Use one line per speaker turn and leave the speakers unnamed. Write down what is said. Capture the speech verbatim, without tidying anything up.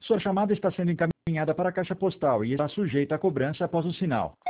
Sua chamada está sendo encaminhada para a caixa postal e está sujeita a cobrança após o sinal.